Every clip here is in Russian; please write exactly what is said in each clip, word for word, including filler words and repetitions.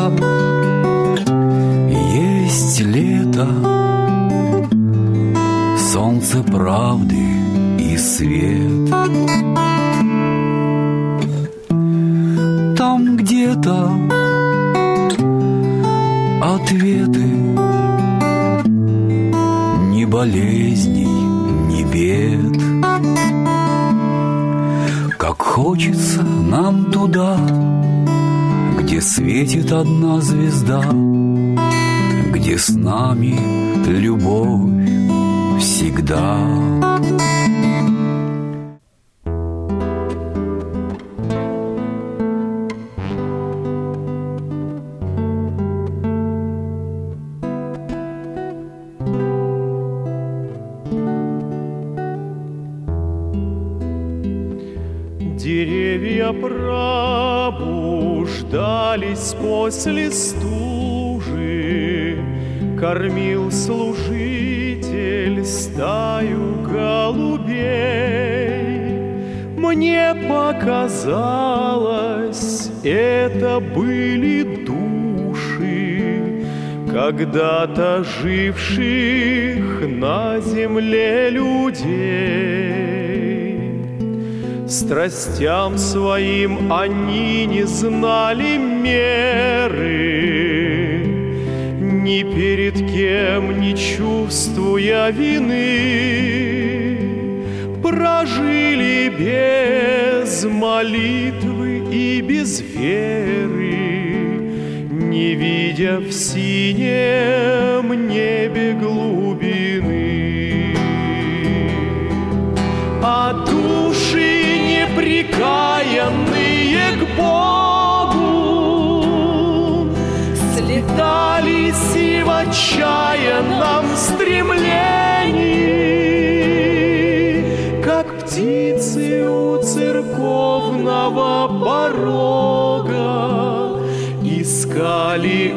есть лето, солнце правды и свет. Там где-то ответы, ни болезней, ни бед. Как хочется нам туда, где светит одна звезда, где с нами любовь всегда. Деревья пробуждались после стужи, кормил служитель стаю голубей. Мне показалось, это были души когда-то живших на земле людей. Страстям своим они не знали меры, ни перед кем не чувствуя вины, прожили без молитвы и без веры, не видя в синем небе глубины. А души неприкаянные к Богу слетались и в отчаянном стремлении, как птицы у церковного порога, искали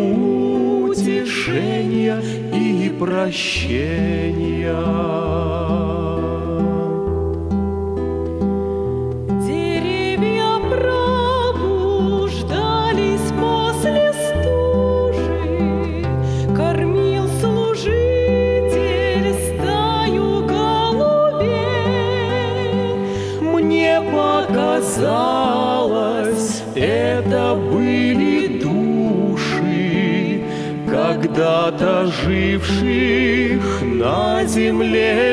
утешения и прощения. Казалось, это были души когда-то живших на земле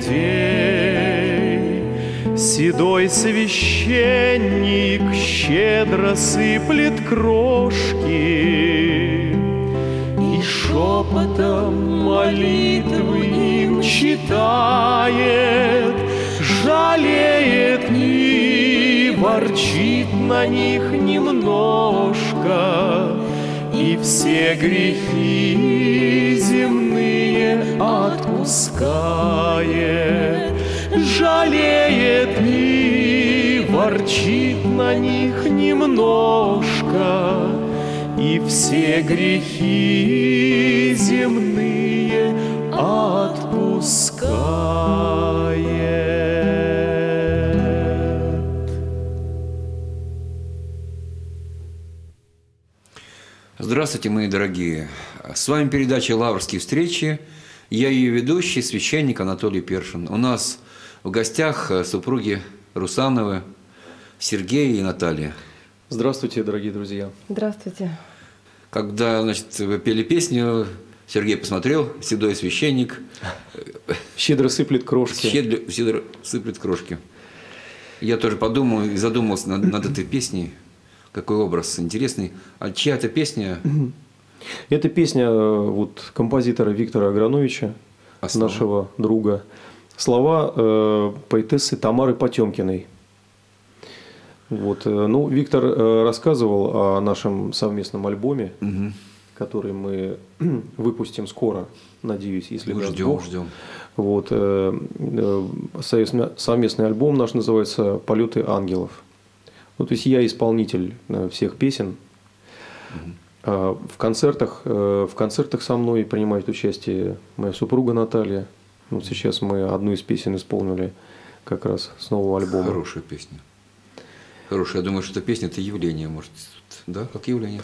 людей. Седой священник щедро сыплет крошки и шепотом молитвы им читает, жалеет и ворчит на них немножко, и все грехи земные отпускает. Жалеет и ворчит на них немножко, и все грехи земные отпускает. Здравствуйте, мои дорогие! С вами передача «Лаврские встречи». Я ее ведущий, священник Анатолий Першин. У нас в гостях супруги Русановы, Сергей и Наталья. Здравствуйте, дорогие друзья. Здравствуйте. Когда, значит, вы пели песню, Сергей посмотрел, седой священник. Щедро сыплет крошки. Щедро, щедро сыплет крошки. Я тоже подумал и задумался над, над этой песней. Какой образ интересный. А чья это песня? Это песня вот, композитора Виктора Аграновича, а нашего друга. Слова э, поэтессы Тамары Потемкиной. Вот, ну, Виктор э, рассказывал о нашем совместном альбоме, угу. который мы выпустим скоро, надеюсь, если даст ждем, Бог. ждем. Вот, э, э, совместный альбом наш называется «Полеты ангелов». Ну, то есть я исполнитель всех песен. Угу. В концертах, в концертах со мной принимает участие моя супруга Наталья. Вот сейчас мы одну из песен исполнили как раз с нового альбома. Хорошая песня. Хорошая. Я думаю, что эта песня – это явление, может, да, как явление.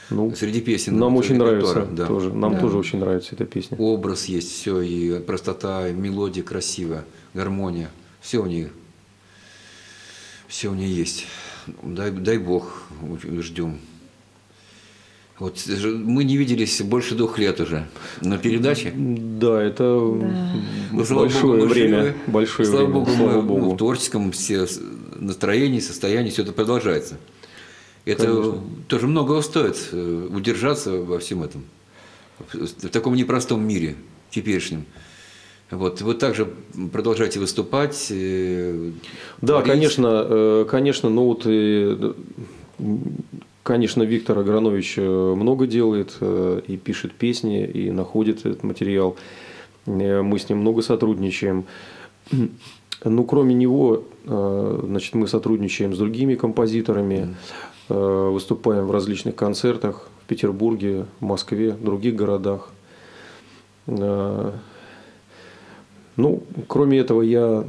Ну, среди песен. Нам очень нравится да. тоже. Нам да. тоже очень нравится эта песня. Образ есть, все, и простота, и мелодия красивая, гармония. Все у нее. Все у нее есть. Дай, дай Бог, ждем. Вот мы не виделись больше двух лет уже на передаче. Да, это Да. большое Богу, время. живы. Большое слава время. Богу, Слава мы Богу. в творческом все настроении, состоянии, все это продолжается. Это Конечно. тоже многого стоит удержаться во всем этом. В таком непростом мире теперешнем. Вот. Вы также продолжаете выступать. Да, творить. конечно, конечно, ну вот, конечно, Виктор Агранович много делает и пишет песни, и находит этот материал. Мы с ним много сотрудничаем. Ну, кроме него, значит, мы сотрудничаем с другими композиторами, выступаем в различных концертах в Петербурге, в Москве, в других городах. Ну, кроме этого, я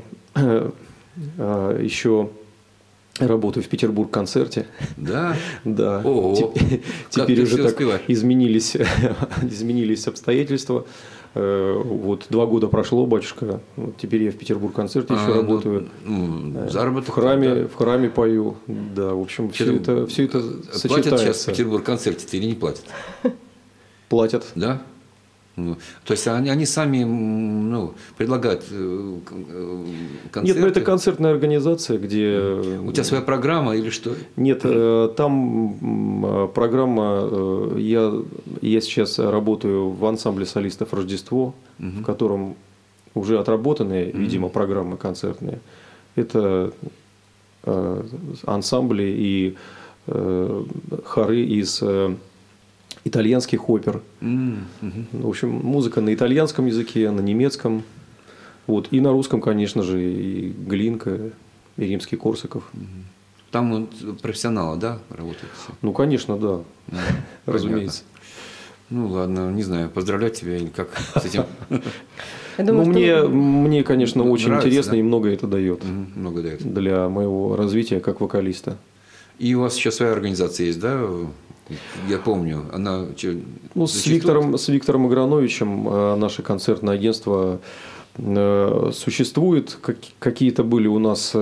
еще работаю в Петербург-концерте. Да? Да. Ого. Теперь, теперь уже так изменились, изменились обстоятельства. Вот два года прошло, батюшка. Вот теперь я в Петербург-концерте еще а, работаю. Ну, заработок. В храме, да. в храме пою. Да, в общем, все Петер... это, все это платят сочетается. Платят сейчас в Петербург-концерте или не платят? Платят. Да? Ну, то есть они, они сами ну, предлагают концерты? Нет, ну это концертная организация, где… У тебя своя программа или что? Нет, там программа… Я, я сейчас работаю в ансамбле солистов «Рождество», угу. в котором уже отработанные, угу. видимо, программы концертные. Это ансамбли и хоры из… итальянских опер. Mm-hmm. В общем, музыка на итальянском языке, на немецком. Вот. И на русском, конечно же, и Глинка, и Римский-Корсаков. Mm-hmm. Там вот профессионалы, да, работают? Ну, конечно, да. Mm-hmm. Разумеется. Ну, ладно, не знаю, поздравлять тебя или как с этим. Ну, мне, мне, конечно, очень интересно и много это дает. Много дает. Для моего развития как вокалиста. И у вас еще своя организация есть, да? Я помню, она… Ну, с Виктором, с Виктором Аграновичем наше концертное агентство существует. Какие-то были у нас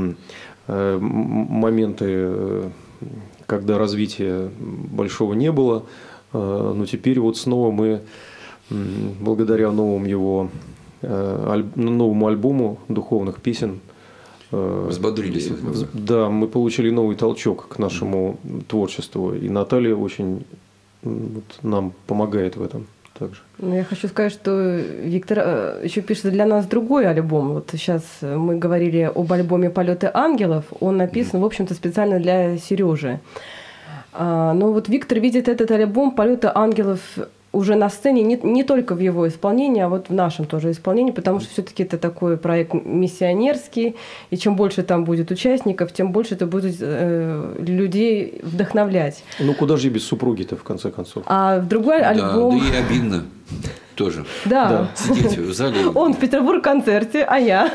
моменты, когда развития большого не было. Но теперь вот снова мы, благодаря новому его новому альбому духовных песен, взбодрились. Да, мы получили новый толчок к нашему творчеству. И Наталья очень вот, нам помогает в этом также. Ну, я хочу сказать, что Виктор еще пишет для нас другой альбом. Вот сейчас мы говорили об альбоме «Полеты ангелов». Он написан, в общем-то, специально для Сережи. Но вот Виктор видит этот альбом «Полеты ангелов» уже на сцене, не, не только в его исполнении, а вот в нашем тоже исполнении, потому что все-таки это такой проект миссионерский, и чем больше там будет участников, тем больше это будет э, людей вдохновлять. Ну куда же без супруги-то, в конце концов? А в другой да, альбом… Да, и обидно тоже. Да. Сидеть в зале. Он в Петербург-концерте, а я…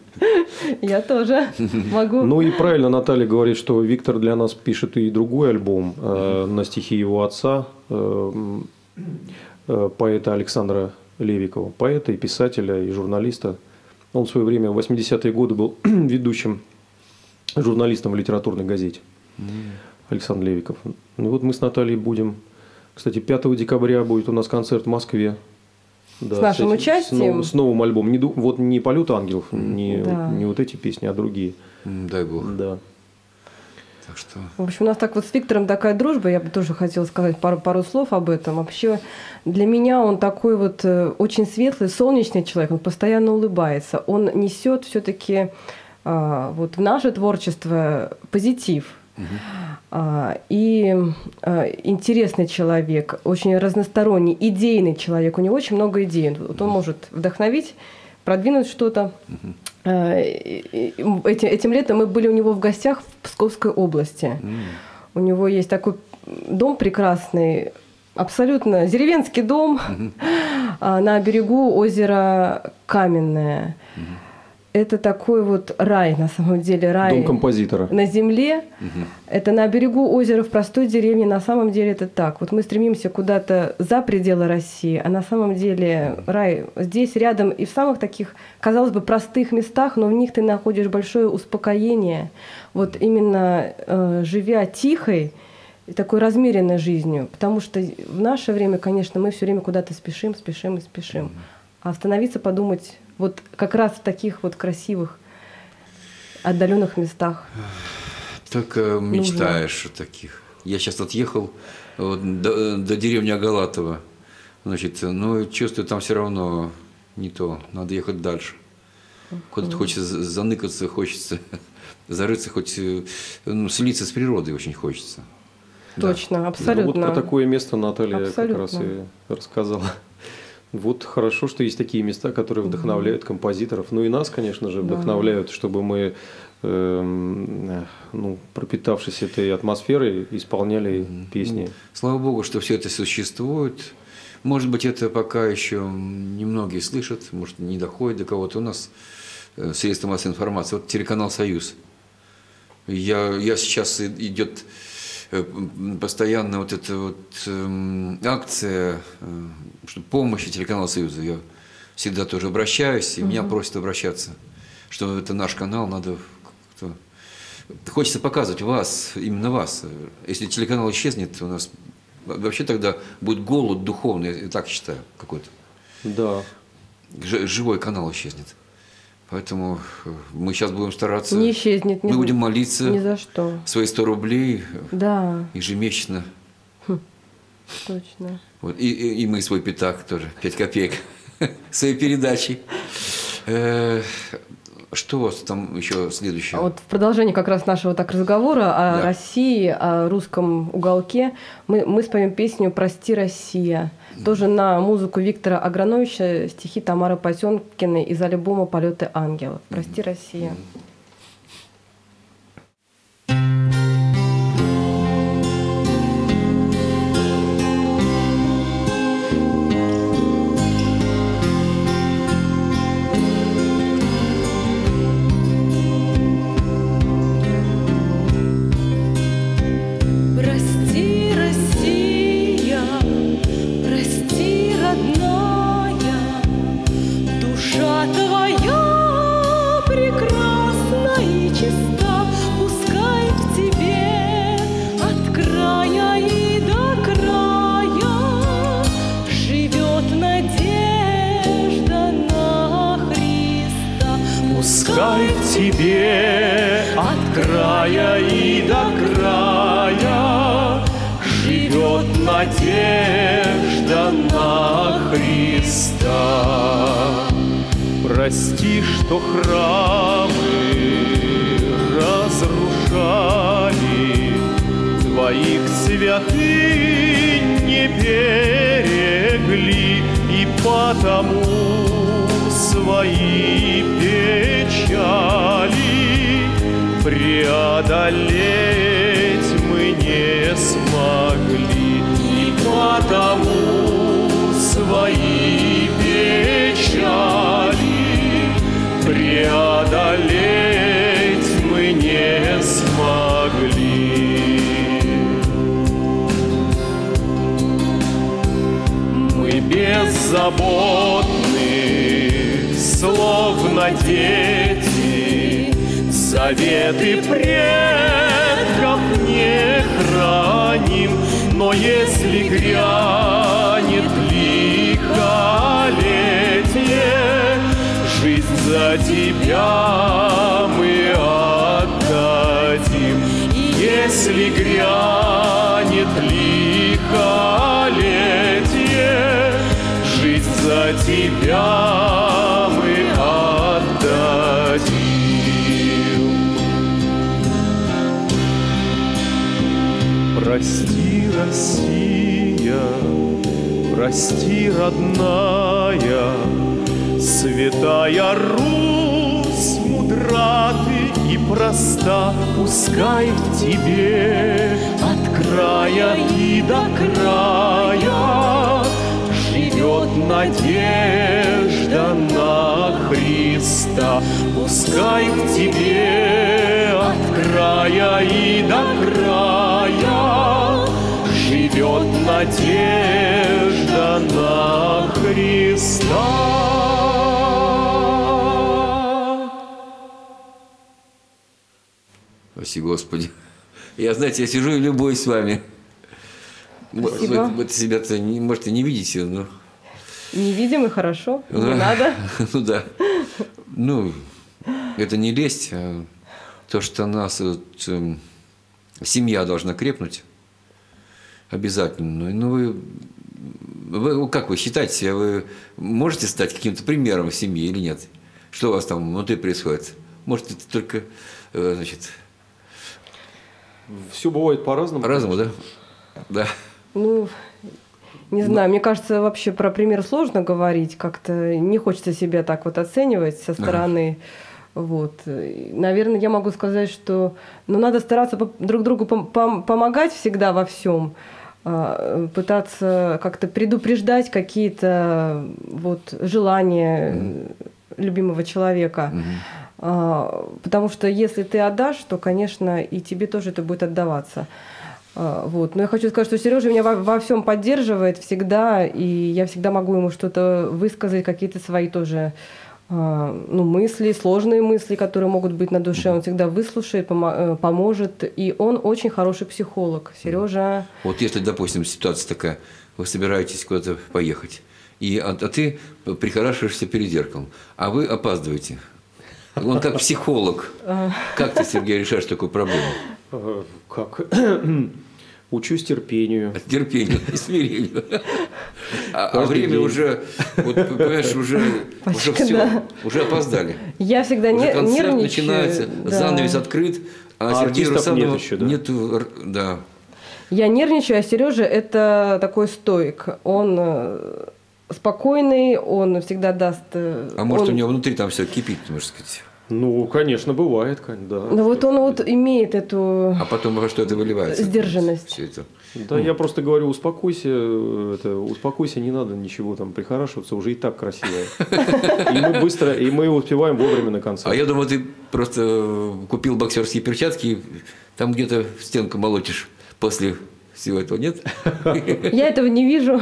Я тоже могу. Ну и правильно Наталья говорит, что Виктор для нас пишет и другой альбом э, на стихи его отца, э, поэта Александра Левикова, поэта и писателя, и журналиста. Он в свое время, в восьмидесятые годы, был ведущим журналистом в литературной газете. Александр Левиков. Ну вот мы с Натальей будем… Кстати, пятого декабря будет у нас концерт в Москве. Да, с нашим с этим, участием. С, нов, с новым альбомом. Не, вот не «Полет ангелов», не, да. не вот эти песни, а другие. Дай Бог. Да. Так что… В общем, у нас так вот с Виктором такая дружба. Я бы тоже хотела сказать пару, пару слов об этом. Вообще, для меня он такой вот очень светлый, солнечный человек. Он постоянно улыбается. Он несет все-таки а, вот в наше творчество позитив. Угу. А, и а, интересный человек, очень разносторонний, идейный человек. У него очень много идей. Вот он может вдохновить, продвинуть что-то. Угу. Этим, этим летом мы были у него в гостях в Псковской области. Mm. У него есть такой дом прекрасный, абсолютно деревенский дом mm-hmm. на берегу озера Каменное. Mm-hmm. это такой вот рай, на самом деле, рай. Дом композитора. На земле. Мгм. Это на берегу озера, в простой деревне. На самом деле это так. Вот мы стремимся куда-то за пределы России, а на самом деле рай здесь, рядом, и в самых таких, казалось бы, простых местах, но в них ты находишь большое успокоение. Вот именно э, живя тихой и такой размеренной жизнью. Потому что в наше время, конечно, мы все время куда-то спешим, спешим и спешим. А остановиться, подумать вот как раз в таких вот красивых, отдаленных местах. Только мечтаешь о таких. Я сейчас отъехал вот, до, до деревни Агалатова. Значит, ну, чувствую, там все равно не то. Надо ехать дальше. Куда-то хочется заныкаться, хочется зарыться, хоть ну, слиться с природой очень хочется. Точно, Да. абсолютно. Вот про такое место Наталья Абсолютно. как раз и рассказала. Вот хорошо, что есть такие места, которые вдохновляют композиторов. Ну и нас, конечно же, вдохновляют, чтобы мы, э, ну, пропитавшись этой атмосферой, исполняли песни. Слава Богу, что все это существует. Может быть, это пока еще немногие слышат, может, не доходит до кого-то. У нас э, средства массовой информации. Вот телеканал «Союз». Я, я сейчас идет э, постоянно вот эта вот э, акция э, что помощи телеканала «Союза». Я всегда тоже обращаюсь, и угу. меня просят обращаться, что это наш канал, надо как-то... Хочется показывать вас, именно вас. Если телеканал исчезнет, у нас вообще тогда будет голод духовный, я так считаю, какой-то. Да. Ж- живой канал исчезнет. Поэтому мы сейчас будем стараться. Не исчезнет. Мы ни будем молиться. Ни за что. Свои сто рублей да. ежемесячно. Хм. Точно. Вот. И, и, и мы свой пятак тоже, пять копеек, своей передачи. Что у вас там еще следующее? Вот в продолжении как раз нашего так разговора о да. России, о русском уголке, мы, мы споем песню «Прости, Россия». Mm. Тоже на музыку Виктора Аграновича, стихи Тамары Потемкиной из альбома «Полеты ангелов». «Прости, mm. Россия». Mm. Пускай в тебе от края и до края живет надежда на Христа. Прости, что храмы разрушали, твоих святынь не берегли, и потому свои печали преодолеть мы не смогли, и потому свои печали преодолеть мы не смогли. Мы беззаботны, словно дети, заветы предков не храним, но если грянет лихолетие, жизнь за тебя мы отдадим. Если грянет лихолетие, жизнь за тебя мы отдадим. Прости, Россия, прости, родная, святая Русь, мудра ты и проста, пускай в тебе от края и до края живет надежда на Христа. пускай в тебе от края и до края живет надежда на Христа. Спасибо, Господи. Я, знаете, я сижу и любуюсь с вами. Спасибо. Вы, вы себя-то, не, может, и не видите, но... Не видим и хорошо, не надо. Ну да. Ну, это не лесть, а то, что нас вот, э, семья должна крепнуть обязательно. Ну, вы, вы, как вы считаете себя, вы можете стать каким-то примером в семье или нет? Что у вас там внутри происходит? Может, это только, э, значит... Все бывает по-разному. По-разному, да? Да. Ну, не знаю, мне кажется, вообще про пример сложно говорить, как-то не хочется себя так вот оценивать со стороны. Ага. Вот. Наверное, я могу сказать, что ну, надо стараться друг другу пом- пом- помогать всегда во всем, пытаться как-то предупреждать какие-то вот желания mm. любимого человека. Mm-hmm. Потому что если ты отдашь, то, конечно, и тебе тоже это будет отдаваться. Вот. Но я хочу сказать, что Сережа меня во, во всем поддерживает всегда, и я всегда могу ему что-то высказать, какие-то свои тоже ну, мысли, сложные мысли, которые могут быть на душе. Он всегда выслушает, помо- поможет, и он очень хороший психолог. Сережа. Вот если, допустим, ситуация такая, вы собираетесь куда-то поехать, и, а, а ты прихорашиваешься перед зеркалом, а вы опаздываете. Он как психолог. Как ты, Сергей, решаешь такую проблему? Как? Учусь терпению. Терпению и смирению. А, а время день. уже, вот, понимаешь, уже, уже все, да. уже опоздали. Я всегда уже не, концерт нервничаю. начинается, да. занавес открыт, а, а Сергея Русанова нет еще, да? нету, да. Я нервничаю, а Сережа это такой стоик. Он спокойный, он всегда даст... А может, он... у него внутри там все кипит, можно сказать? Ну, конечно, бывает, да. Ну, вот он вот имеет эту... А потом во что это выливается? Сдержанность. Все это. Да, ну. Я просто говорю, успокойся, это, успокойся, не надо ничего там прихорашиваться, уже и так красиво. И мы быстро, и мы успеваем вовремя на концерт. А я думаю, ты просто купил боксерские перчатки и там где-то в стенку молотишь после... Всего этого нет? Я этого не вижу.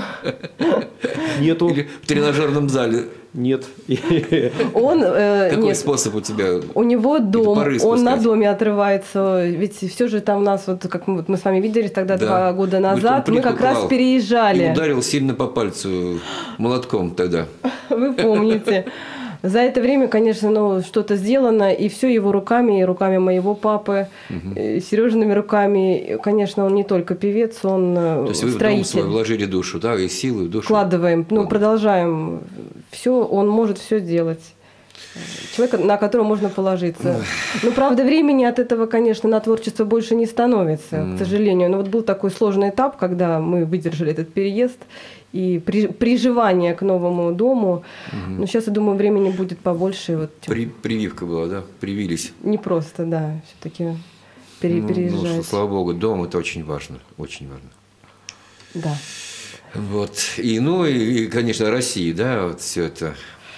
Нету. Или в тренажерном зале? Нет. Он, э, Какой нет. способ у тебя? У него дом, он на доме отрывается. Ведь все же там у нас, вот как мы, мы с вами виделись тогда да. два года назад, мы как раз переезжали. И ударил сильно по пальцу молотком тогда. Вы помните. За это время, конечно, ну, что-то сделано, и все его руками, и руками моего папы, угу. Сережиными руками. Конечно, он не только певец, он То есть вы строитель. в дом свой вложили душу, да, и силы в душу? Вкладываем, ну, продолжаем. Все, он может все делать. Человек, на которого можно положиться. Но, правда, времени от этого, конечно, на творчество больше не становится, mm. к сожалению. Но вот был такой сложный этап, когда мы выдержали этот переезд и при, приживание к новому дому. Mm-hmm. Но сейчас, я думаю, времени будет побольше. Вот, при, прививка была, да? Привились. Не просто, да, все-таки пере, ну, переезжать. Ну, что, слава богу, дом – это очень важно, очень важно. Да. Вот. И, ну, и, конечно, Россия, да, вот все это…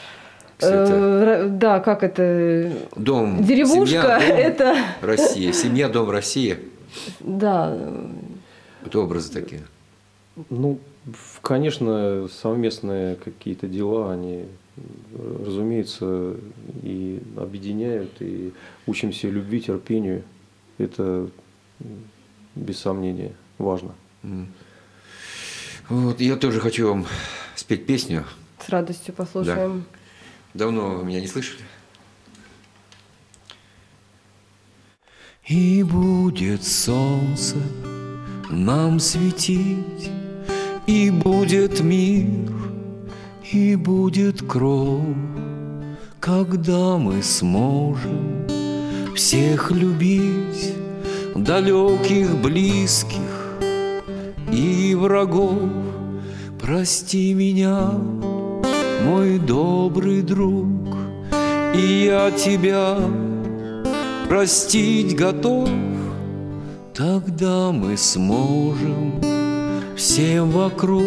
Это... Да, как это? Дом, деревушка, семья, дом, это Россия, семья, дом, Россия. Да. Это образы такие. Ну, конечно, совместные какие-то дела, они, разумеется, и объединяют, и учимся любви, терпению. Это, без сомнения, важно. Вот, я тоже хочу вам спеть песню. С радостью послушаем. Да. Давно вы меня не слышали? И будет солнце нам светить, и будет мир, и будет кровь, когда мы сможем всех любить, далеких, близких и врагов. Прости меня, мой добрый друг, и я тебя простить готов. Тогда мы сможем всем вокруг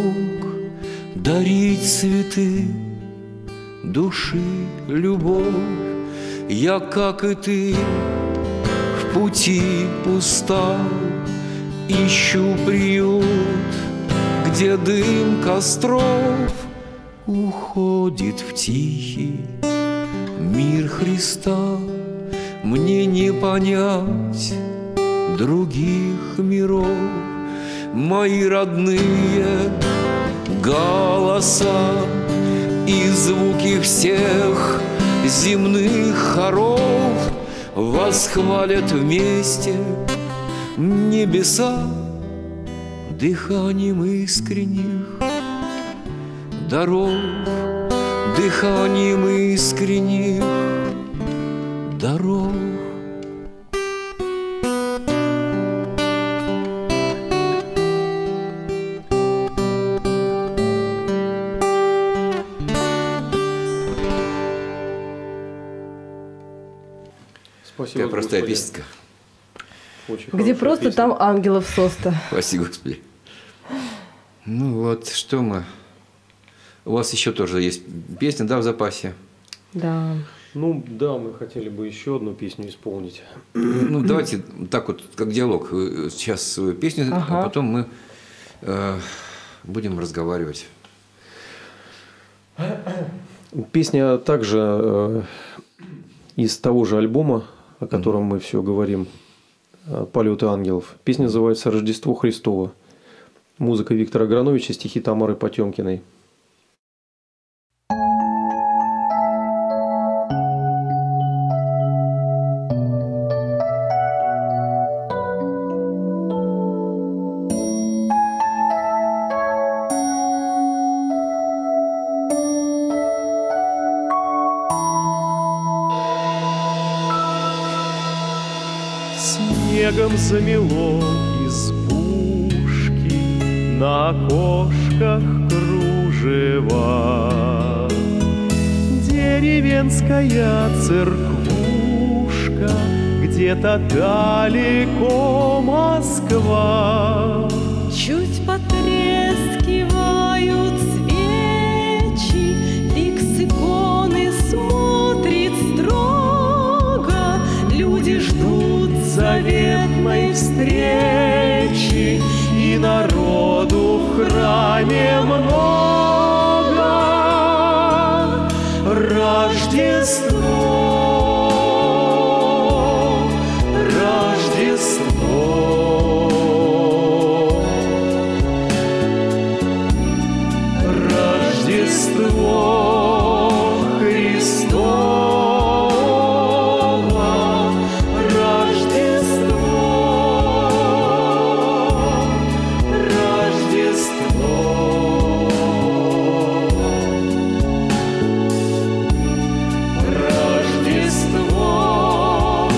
дарить цветы души, любовь. Я, как и ты, в пути устал, ищу приют, где дым костров уходит в тихий мир Христа. Мне не понять других миров, мои родные голоса и звуки всех земных хоров восхвалят вместе небеса дыханием искренних дорог, дыханием искренних дорог. Спасибо. Такая простая песенка. Где просто песня. Там ангелов соста. Спасибо, Господи. Ну вот, что мы... У вас еще тоже есть песня, да, в запасе? Да. Ну, да, мы хотели бы еще одну песню исполнить. Ну, давайте так вот, как диалог. Сейчас свою песню, ага. а потом мы э, будем разговаривать. Песня также э, из того же альбома, о котором мы все говорим, «Полеты ангелов». Песня называется «Рождество Христово». Музыка Виктора Аграновича, стихи Тамары Потемкиной. Снегом замело избушки, на окошках кружева. Деревенская церквушка, где-то далеко Москва. Чуть потрескивают свечи, лик с иконы смотрит строго. Люди ждут заветной встречи, и народу в храме много. Рождество, Рождество, Рождество Христово, Рождество, Рождество. Рождество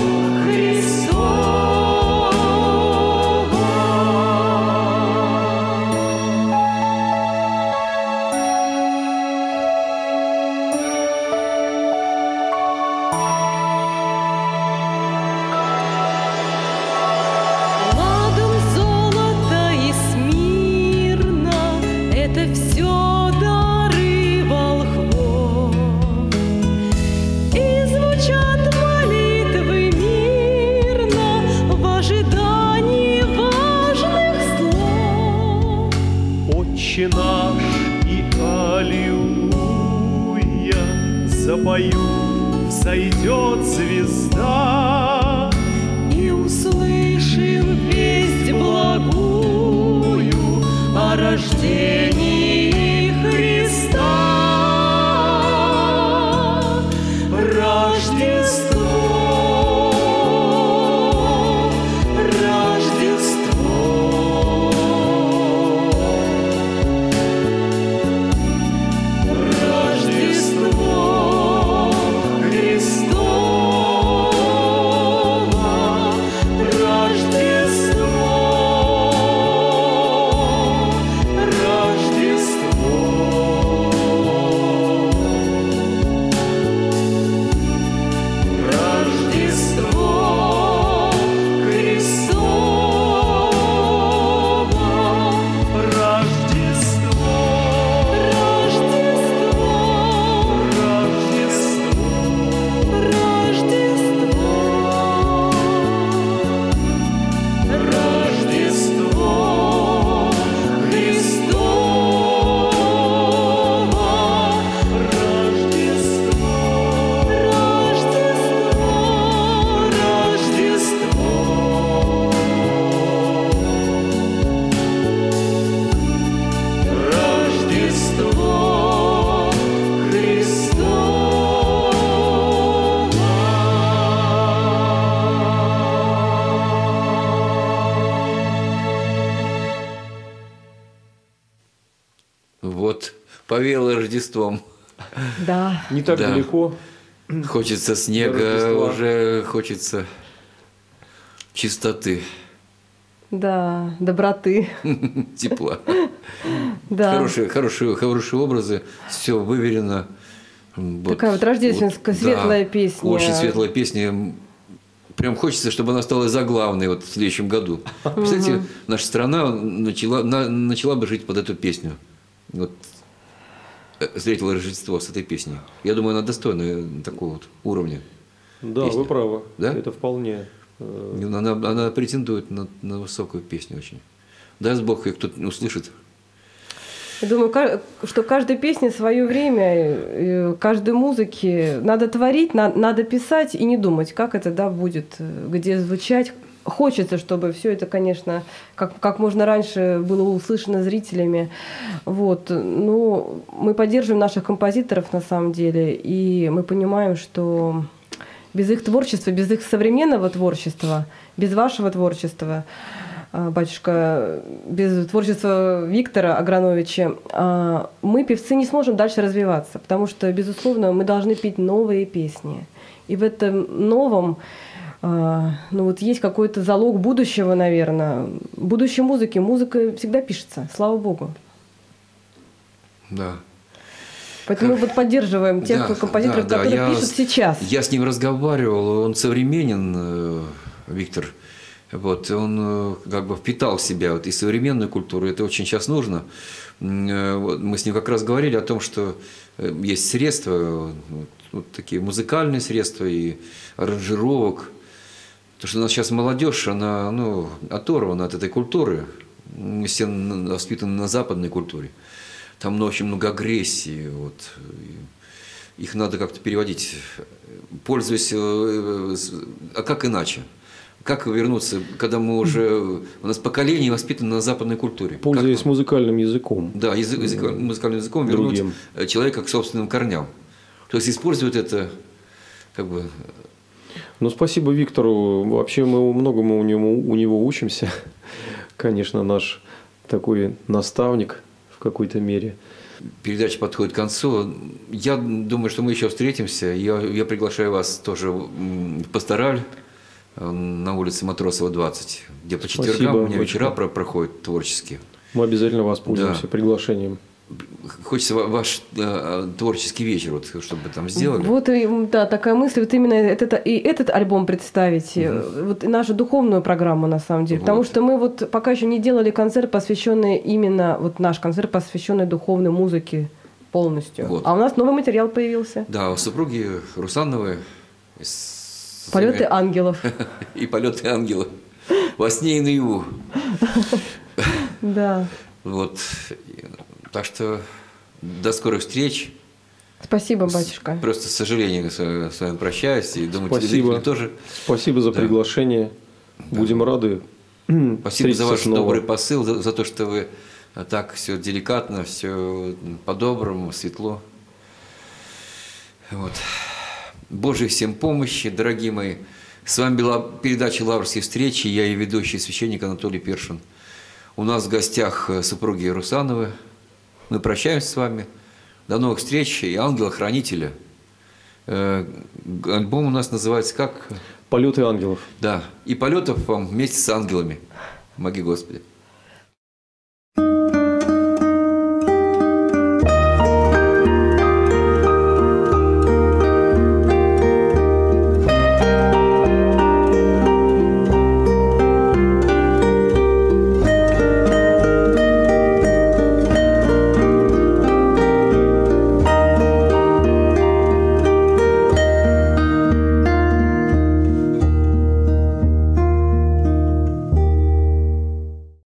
Ладан, золото и смирно — это все дары волхвов. И звучат молитвы мирно в ожидании важных слов. Отче наш и аллилуйя запою, взойдет звезда, И услышим весть благую о рождении Христа. Рождество, Рождество, Рождество Христово, Рождество, Рождество. Вот, повеяло Рождеством. Да. Не так Да. далеко. Хочется снега, Рождества. уже хочется чистоты, Да, доброты. тепла. Да. Хорошие, хорошие, хорошие образы, все выверено. Вот, Такая вот рождественская, вот, светлая да, песня. Очень светлая песня. Прям хочется, чтобы она стала заглавной вот в следующем году. Представляете, наша страна начала, на- начала бы жить под эту песню. Вот э, встретила Рождество с этой песней. Я думаю, она достойна такого вот уровня. Да, Песня. вы правы. Да? Это вполне. э, Она, она претендует на, на высокую песню очень. Даст Бог, ее кто-то услышит. Я думаю, ка- что каждой песне свое время, э, каждой музыке надо творить, на- надо писать и не думать, как это да, будет, э, где звучать. Хочется, чтобы все это, конечно, как, как можно раньше было услышано зрителями. Вот. Но мы поддерживаем наших композиторов на самом деле, и мы понимаем, что без их творчества, без их современного творчества, без вашего творчества, а, батюшка, без творчества Виктора Аграновича, а, мы, певцы, не сможем дальше развиваться, потому что, безусловно, мы должны петь новые песни. И в этом новом, а, ну вот есть какой-то залог будущего, наверное, будущей музыки. Музыка всегда пишется, слава Богу. Да. Поэтому мы вот поддерживаем тех Да, композиторов, да, да. которые Я пишут с- сейчас. Я с ним разговаривал, он современен, э, Виктор. Вот, он э, как бы впитал в себя вот, и современную культуру, это очень сейчас нужно. М, э, вот, мы с ним как раз говорили о том, что э, есть средства, вот, вот такие музыкальные средства и аранжировок. Потому что у нас сейчас молодежь, она ну, оторвана от этой культуры. Мы все н- воспитаны на западной культуре. Там ну, очень много агрессии. Вот. И их надо как-то переводить. Пользуясь... э, с- А как иначе? Как вернуться, когда мы уже... У нас поколение воспитано на западной культуре. Пользуясь Как- музыкальным языком. Да, язык, язык- музыкальным языком вернуть Другим. э, человека к собственным корням. То есть использовать это как бы... Ну, спасибо Виктору. Вообще мы многому у него, у него учимся. Конечно, наш такой наставник в какой-то мере. Передача подходит к концу. Я думаю, что мы еще встретимся. Я, я приглашаю вас тоже м, в Пастораль э, на улице Матросова, двадцать, где по Спасибо, четвергам у меня батюшка. вечера про- проходят творческие. Мы обязательно воспользуемся Да. приглашением. Хочется ва- ваш э, творческий вечер, вот, чтобы там сделали. Вот и м, да, такая мысль, вот именно этот, и этот альбом представить, э, вот и нашу духовную программу на самом деле, потому Вот. что мы вот пока еще не делали концерт, посвященный именно, вот наш концерт, посвященный духовной музыке полностью. Вот. А у нас новый материал появился. Да, у супруги Русановой с- Полеты ангелов. и полеты ангелов во сне и наяву. Да. Вот. Так что до скорых встреч. Спасибо, батюшка. Просто с сожалением с с вами прощаюсь. И думаю, Спасибо. телезрители тоже. Спасибо за Да. приглашение. Будем рады. Спасибо встретиться за ваш снова. добрый посыл, за, за то, что вы так все деликатно, все по-доброму, светло. Вот. Божьей всем помощи, дорогие мои. С вами была передача «Лаврские встречи». Я и ведущий священник Анатолий Першин. У нас в гостях супруги Русановы. Мы прощаемся с вами. До новых встреч и ангела-хранителя. Э, Альбом у нас называется как? Полеты ангелов. Да. И полетов вам вместе с ангелами. Помоги Господи.